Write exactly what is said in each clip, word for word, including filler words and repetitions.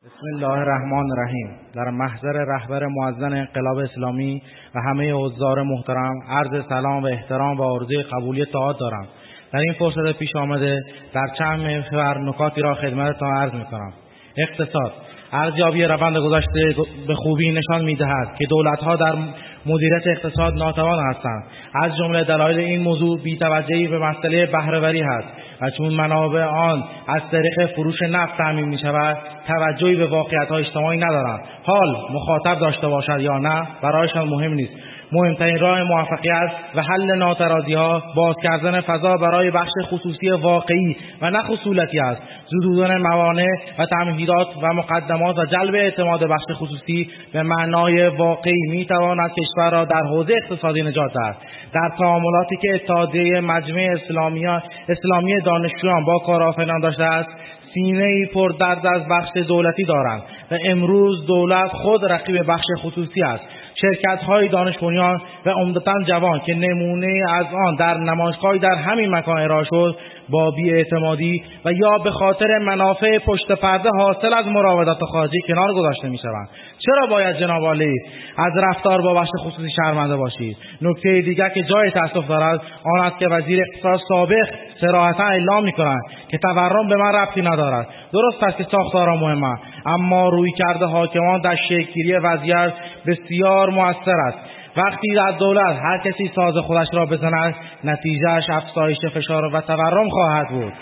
بسم الله الرحمن الرحیم. در محضر رهبر معظم انقلاب اسلامی و همه حضار محترم عرض سلام و احترام و آرزوی قبولی طاعات دارم. در این فرصت پیش آمده در چند محور نکاتی را خدمتتان عرض می‌کنم. اقتصاد ارزیابی روند گذشته به خوبی نشان می‌دهد که دولت‌ها در مدیریت اقتصاد ناتوان هستند. از جمله دلایل این موضوع بی‌توجهی به مسئله بهره‌وری است و چون منابع آن از طریق فروش نفت تامین می‌شود، توجهی به واقعیت‌های اجتماعی ندارند. حال مخاطب داشته باشد یا نه برایشان مهم نیست. مهمترین راه موفقیت و حل ناترازی‌ها باز کردن فضا برای بخش خصوصی واقعی و نه خصولتی است. زدودن موانع و تمهیدات و مقدمات و جلب اعتماد بخش خصوصی به معنای واقعی می‌تواند کشور را در حوزه اقتصادی نجات دهد. در تعاملاتی که اتحادیه مجمع اسلامی اسلامی دانشجویان با کارآفرینان داشته است، سینه‌ای پر درد از بخش دولتی دارند و امروز دولت خود رقیب بخش خصوصی است. شرکت‌های دانش بنیان و عمدتاً جوان که نمونه از آن در نمایشگاهی در همین مکان ارائه شد، با بی‌اعتمادی و یا به خاطر منافع پشت پرده حاصل از مراودات خارجی کنار گذاشته می‌شوند. چرا باید جناب عالی از رفتار با بخش خصوصی شرمنده باشید؟ نکته دیگر که جای تأسف دارد آن است که وزیر اقتصاد سابق صراحتاً اعلام می‌کند که تورم به من ربطی ندارد. درست است که ساختارها مهمه، اما رویکرد حاکمان در شکل‌گیری وضعیت بسیار مؤثر است. وقتی در دولت هر کسی ساز خودش را بزند، نتیجهش افزایش فشار و تورم خواهد بود.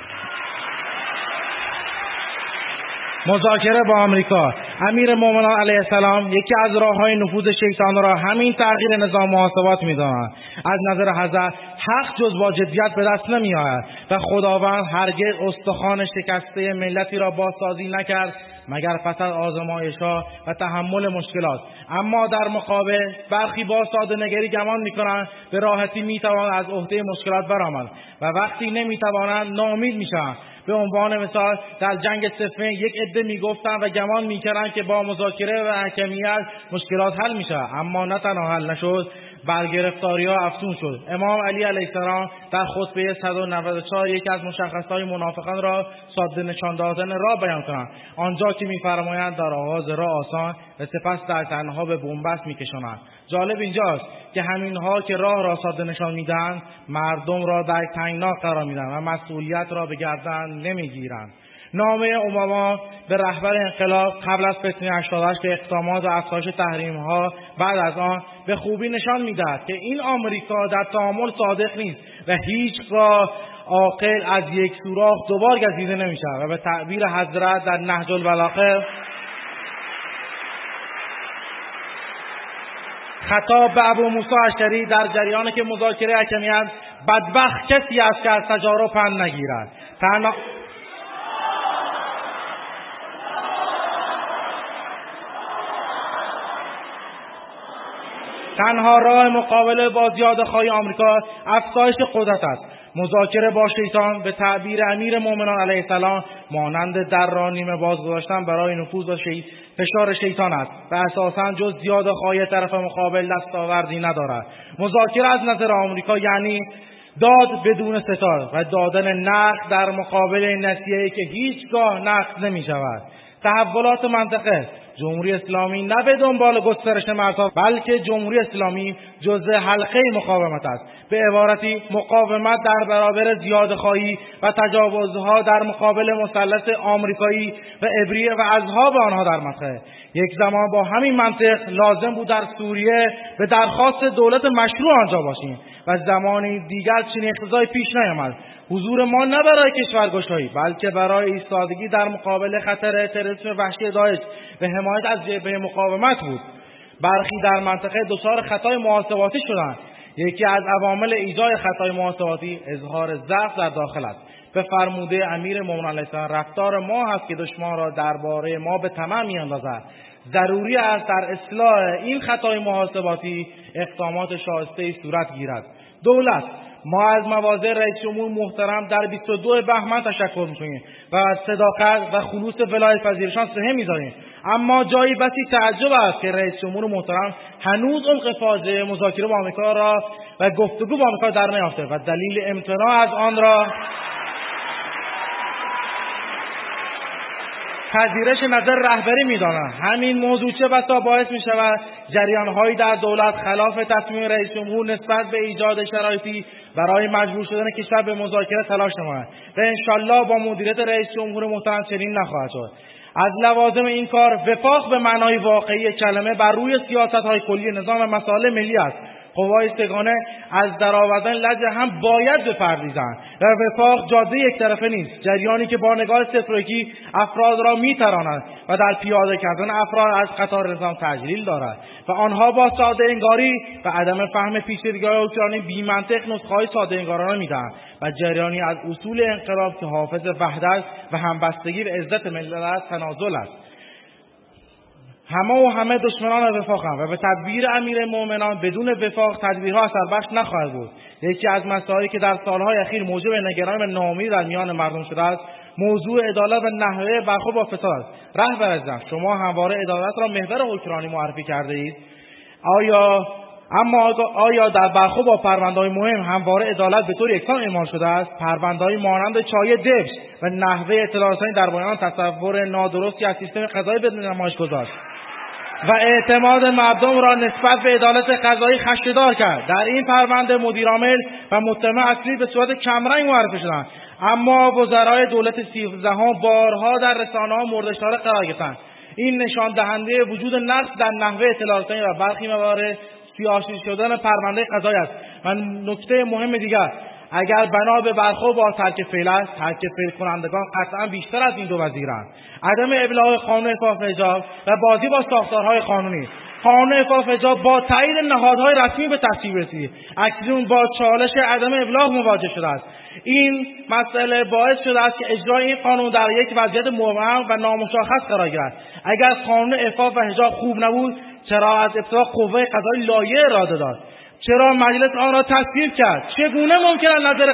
مذاکره با آمریکا. امیر مومنان علیه السلام یکی از راه‌های نفوذ شیطان را همین تغییر نظام محاسبات می‌داند. از نظر حضرت حق جز با جدیت به دست نمی‌آید و خداوند هرگز استخوان شکسته ملتی را بازسازی نکرد مگر پس از آزمایش‌ها و تحمل مشکلات. اما در مقابل برخی با ساده‌نگری گمان می‌کنند به راحتی می‌توانند از عهده مشکلات برآمدند و وقتی نمی‌توانند ناامید می‌شوند. به عنوان مثال در جنگ صفین یک عده میگفتند و گمان میکردند که با مذاکره و حکمیت مشکلات حل میشه، اما نه تنها حل نشد، برگرفتاری‌ها افزون شد. امام علی علیه السلام در خطبه صد و نود و چهار یکی از مشخصهای منافقان را ساده نشان دادن راه بیان کنند، آنجا که می‌فرمایند در آغاز راه آسان و سپس در تنها به بنبست می‌کشانند. جالب اینجاست که همینها که راه را ساده نشان میدهند مردم را در تنگنا قرار میدهند و مسئولیت را به گردن نمیگیرند. نامه اوباما به رهبر انقلاب قبل از فتنه هشتاد و هشت که اقدامات و افزایش تحریم‌ها بعد از آن به خوبی نشان میدهد که این آمریکا در تعامل صادق نیست و هیچگاه عاقل از یک سوراخ دوبار گزیده نمی‌شود و به تعبیر حضرت در نهج البلاغه خطاب به ابو موسی اشعری در جریان که مذاکره حکمیت، بدبخت کسی است که از تجارب پند نگیرد. تنها تنها راه مقابله با زیاده‌خواهی آمریکا افزایش قدرت است. مذاکره با شیطان به تعبیر امیر مومنان علیه السلام مانند در را نیمه باز گذاشتن برای نفوذ و شی... فشار شیطان است و اساساً جز زیاده‌خواهی طرف مقابل دستاوردی ندارد. مذاکره از نظر آمریکا یعنی داد بدون ستار و دادن نقد در مقابل نسیه‌ای که هیچگاه نقد نمی‌شود. تحولات منطقه جمهوری اسلامی نه به دنبال گسترش مرزها بلکه جمهوری اسلامی جزء حلقه مقاومت است. به عبارتی مقاومت در برابر زیاده‌خواهی و تجاوزها در مقابل مسلط آمریکایی و ابریه و اذهاب آنها در منطقه. یک زمان با همین منطق لازم بود در سوریه به درخواست دولت مشروع آنجا باشیم و زمانی دیگر چنین اقتضایی پیش نیامد. حضور ما نه برای کشورگشایی بلکه برای ایستادگی در مقابل خطر تروریسم وحشی داعش و حمایت از جبهه مقاومت بود. برخی در منطقه دچار خطای محاسباتی شدند. یکی از عوامل ایجاد خطای محاسباتی اظهار ضعف در داخل است. به فرموده امیر مومنان علیه السلام رفتار ما هست که دشمن را درباره ما به طمع می‌اندازد. ضروری است در اصلاح این خطای محاسباتی اقدامات شایسته‌ای صورت گیرد. دولت ما از مواضع رئیس جمهور محترم در بیست و دو بهمن تشکر می‌کنیم و از صداقت و خلوص ولایت پذیرشان سهم می‌ذاریم، اما جایی بسی تعجب است که رئیس جمهور محترم هنوز عمق فاجعه مذاکره با آمریکا را و گفتگو با آمریکا در نیافته و دلیل امتناع از آن را پذیرش نظر رهبری می‌دانند. همین موضوع چه بسا باعث می‌شود جریان‌هایی در دولت خلاف تصمیم رئیس جمهور نسبت به ایجاد شرایطی برای مجبور شدن کشور به مذاکره تلاش نمایند و انشالله با مدیریت رئیس جمهور محترم چنین نخواهد شد. از لوازم این کار وفاق به معنای واقعی کلمه بر روی سیاست‌های کلی نظام مسائل ملی است. قوای سگانه از درآوردن لجه هم باید بپردازند و وفاق جاده یک طرفه نیست، جریانی که با نگاه صفرکی افراد را میتراند و در پیاده کردن افراد از قطار نظام تجلیل دارد و آنها با ساده انگاری و عدم فهم پیچیدگی‌های اوکراینی بی منطق نسخه‌های ساده انگارانه میدهند و جریانی از اصول انقلاب که حافظ وحدت و همبستگی و عزت ملت تنازل است. همه و همه دشمنان وفاقند و به تدبیر امیر مومنان بدون وفاق تدبیرها اثربخش نخواهد بود. یکی از مسائلی که در سالهای اخیر موجب نگرانی و ناامیدی در میان مردم شده است موضوع عدالت و نحوه برخورد با فساد است. رهبر عزیزم، شما همواره عدالت را محور اوکراینی معرفی کرده اید. آیا اما آیا در برخورد با پرونده‌های مهم همواره عدالت به طور یکسان اعمال شده است؟ پرونده‌های مانند چای دبش و نحوه اطلاع رسانی درباره آن تصور نادرستی از سیستم قضایی به نمایش گذاشت و اعتماد مردم را نسبت به عدالت قضایی خدشه‌دار کرد. در این پرونده مدیرعامل و متهم اصلی به صورت کمرنگ معرفی شدند، اما وزرای دولت سیزدهم بارها در رسانه‌ها مورد اشاره قرار گرفتند. این نشان دهنده وجود نقص در نحوه اطلاع رسانی و برخی موارد سیاسی شدن پرونده قضایی است. و نکته مهم دیگر، اگر بنا به برخورد با ترک فعل است، ترک فعل کنندگان قطعا بیشتر از این دو وزیرند. عدم ابلاغ قانون عفاف حجاب و بازی با ساختارهای قانونی. قانون عفاف حجاب با تایید نهادهای رسمی به تصویب رسید، اکنون با چالش عدم ابلاغ مواجه شده است. این مسئله باعث شده است که اجرای این قانون در یک وضعیت مبهم و نامشخص قرار گیرد. اگر قانون عفاف و حجاب خوب نبود، چرا از ابتدا قوه قضاییه لایحه اراده داد؟ چرا مجلس آن را تصویب کرد؟ چگونه ممکن است نظر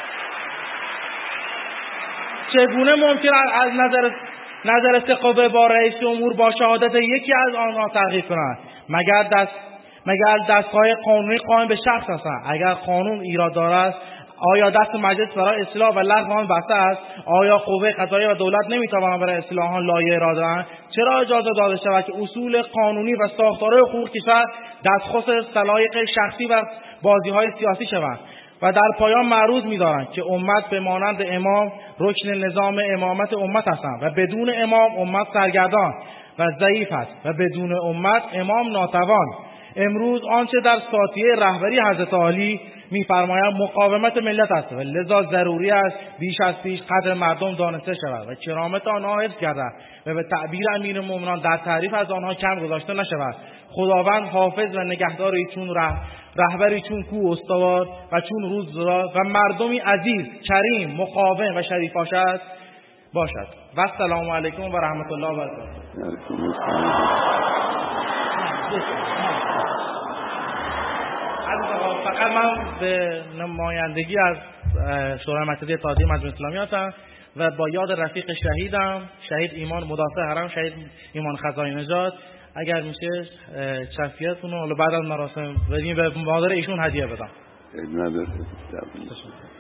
چگونه ممکن است از نظر نظر استقبال با رئیس جمهور با شهادت یکی از آنها تغییر کند؟ مگر دست مگر دستگاه قانونی قائم به شخص هستند؟ اگر قانون ایراد دارد، آیا دست مجلس برای اصلاح و لغو آن بسته است؟ آیا قوه قضاییه و دولت نمیتوانند برای اصلاح آن لایحه اراده کنند؟ چرا اجازه داده شود که اصول قانونی و ساختارهای حقوق کشور دستخوش سلایق شخصی و بازی‌های سیاسی شوند؟ و در پایان معروض می‌دارند که امت به مانند امام رکن نظام امامت امت هستند و بدون امام امت سرگردان و ضعیف است و بدون امت امام ناتوان. امروز آنچه در ساتیه رهبری حضرت عالی می‌فرمایند مقاومت ملت است و لذا ضروری است بیش از پیش قدر مردم دانسته شود و کرامت آنها حفظ گردد و به تعبیر امیرالمومنین در تعریف از آنها کم گذاشته نشود. خداوند حافظ و نگهداری چون ره رهبری چون کوه استوار و چون روزگار و مردمی عزیز، کریم، مقاوم و شریف باشد باشد. و السلام علیکم و رحمت الله و برکاته. فقط من به نمایندگی از شورای مرکزی اتحادیه مجمع اسلامی هستم و با یاد رفیق شهیدم، شهید ایمان مدافع حرم، شهید ایمان خزائی نژاد، اگر میشه شفیعتون رو بعد از مراسم بدیم به مادر ایشون هدیه بدم.